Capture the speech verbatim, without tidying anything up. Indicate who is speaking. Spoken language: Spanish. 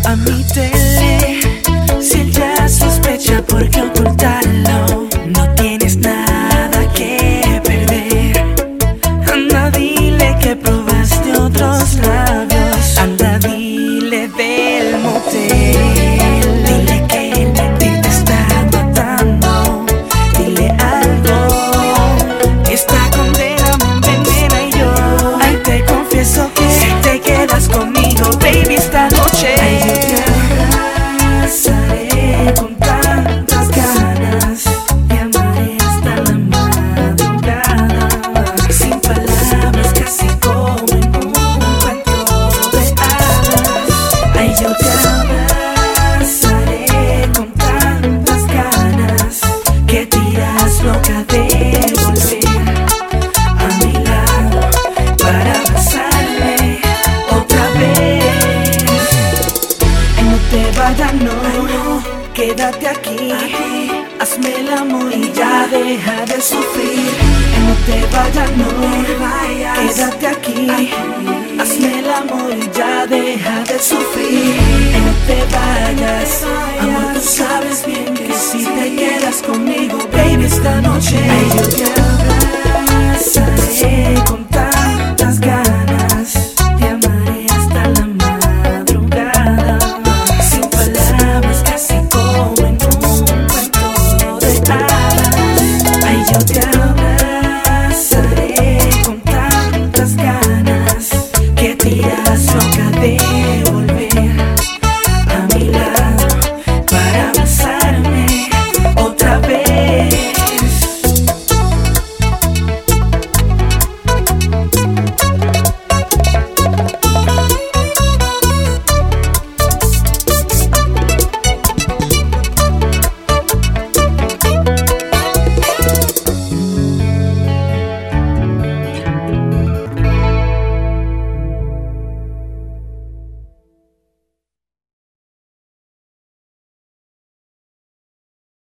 Speaker 1: Admítele, si él ya sospecha, ¿por qué ocultarlo? No tienes nada que perder. Anda, dile que probaste otros labios. Anda, dile del motel. Dile que el mentir te está matando. Dile algo, que esta condena me envenena. Y yo, ay, te confieso que si te quedas conmigo, baby, esta noche ay, yo te abrazaré con tantas ganas. Te amaré hasta la madrugada, sin palabras, casi como en un cuento de hadas. Ay, yo te abrazaré con tantas ganas que te irás loca de volver a mi lado para abrazarme otra vez. Ay, no te vayas, no, quédate aquí. Hazme el amor y ya deja de sufrir. Ay, no te vayas, no, quédate aquí. Hazme el amor y ya deja de sufrir. Ay, no te vayas, amor, tú sabes bien que si te quedas conmigo, baby, esta noche ay, yo te